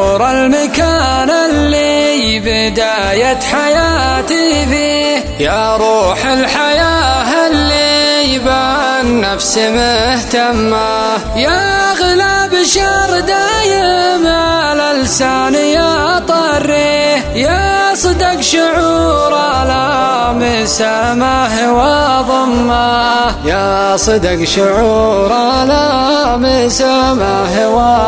نور المكان اللي بداية حياتي فيه، يا روح الحياة اللي بالنفس مهتمة، يا أغلى بشر دايم على لساني يا طريه، يا صدق شعور لامس سماه وضمه، يا صدق شعور لامس سماه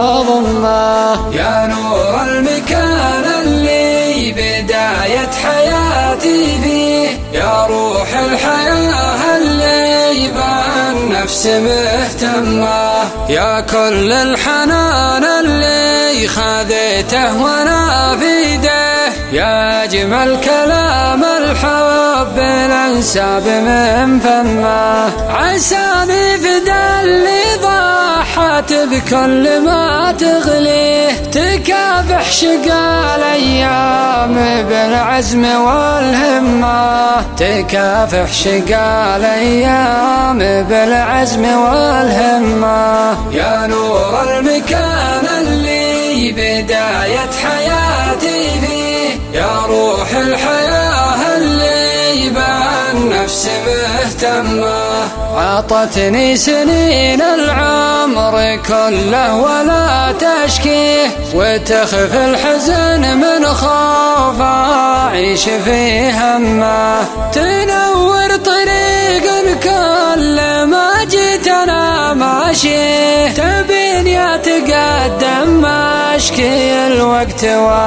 وضمه، يا نور المكان اللي بداية حياتي فيه، يا روح الحياة اللي بالنفس مهتمة، يا كل الحنان اللي خذيته وانا في يده، يا أجمل كلام الحب الأنساب من فمه، عساني فدا اللي ضحت بكل ما تغليه، تكافح شقا الأيام بالعزم والهمة، تكافح شقا الأيام بالعزم والهمة، يا نور المكان اللي بداية حياتي فيه، يا روح الحياة اللي بالنفس مهتمة، عطتني سنين العمر كله ولا تشكيه، وتخف الحزن من خوف أعيش في همه، تنور طريق كل ما جيت أنا ماشيه، تبين يتقدم أشكي الوقت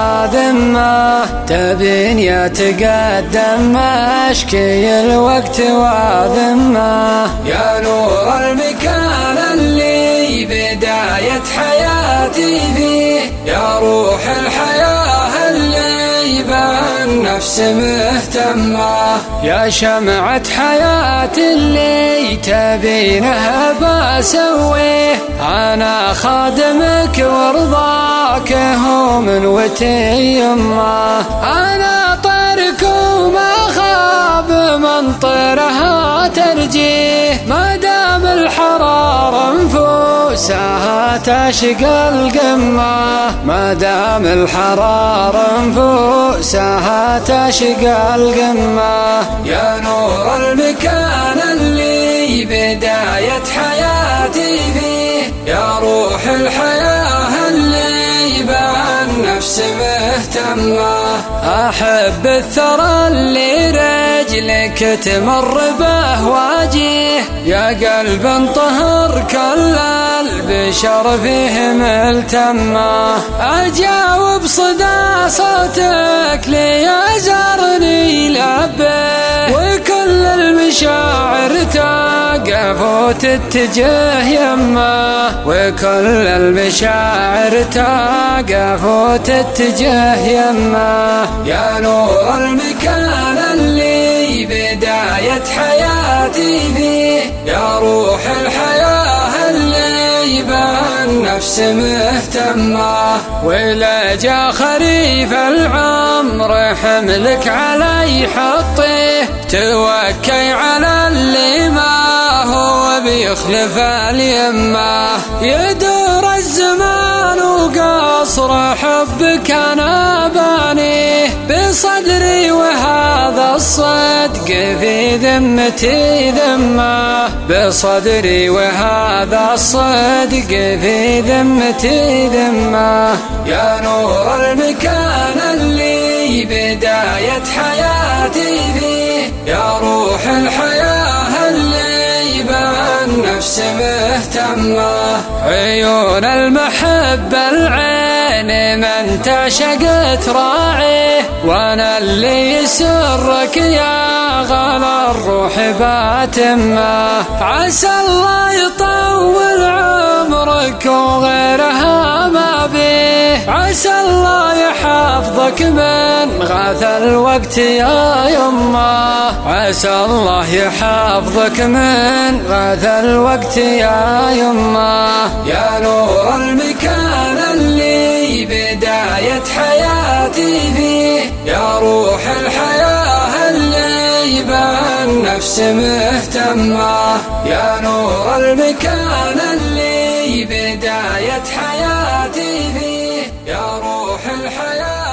وذمه، تبين يتقدم أشكي الوقت وذمه، يا نور المكان اللي بداية حياتي فيه، يا روح الحياة اللي بالنفس مهتمة، يا شمعة حياتي اللي تبينها بسويه، أنا خادمك ورضاك هو من وتي يمه، أنا طيرك وما خاب من طيرها ترجيه، ما دام الحرارة انفوسها تشقى القمة، ما دام الحرارة انفوسها تشقى القمة، يا نور المكان اللي بداية حياتي فيه، يا روح الحياة اللي بالنفس مهتمة، أحب الثرى اللي رجلك تمر به واجيه، يا قلب طهر كل البشر فيه ملتمة، أجاوب صدى صوتك ليزارني لبه، وكل المشاعر تقف وتتجه يمه، وكل المشاعر تقف وتتجه يمه، يا نور المكان اللي بداية حياتي فيه، يا روح الحياة اللي بالنفس مهتمة، ولا جا خريف العمر حملك علي حطيه، توكي على اللي ما هو بيخلف اليمه، يدور الزمان وقصر حبك أنا بانيه بصدري، وهذا الصدق في ذمتي ذمه، بصدري وهذا الصدق في ذمتي ذمه، يا نور المكان اللي بداية حياتي فيه، يا روح الحياة اللي بالنفس مهتمة، عيون المحبة العين من تشقت راعيه، وانا اللي يسرك يا غلا الروح باتمه، عسى الله يطول عمرك وغيرها ما بيه، عسى الله يحفظك من غاث الوقت يا يمه، عسى الله يحفظك من غاث الوقت يا يمه، يا نور المكان اللي بداية حياتي فيه، يا روح الحياة اللي بالنفس مهتمة، يا نور المكان اللي بداية حياتي فيه. يا روح الحياة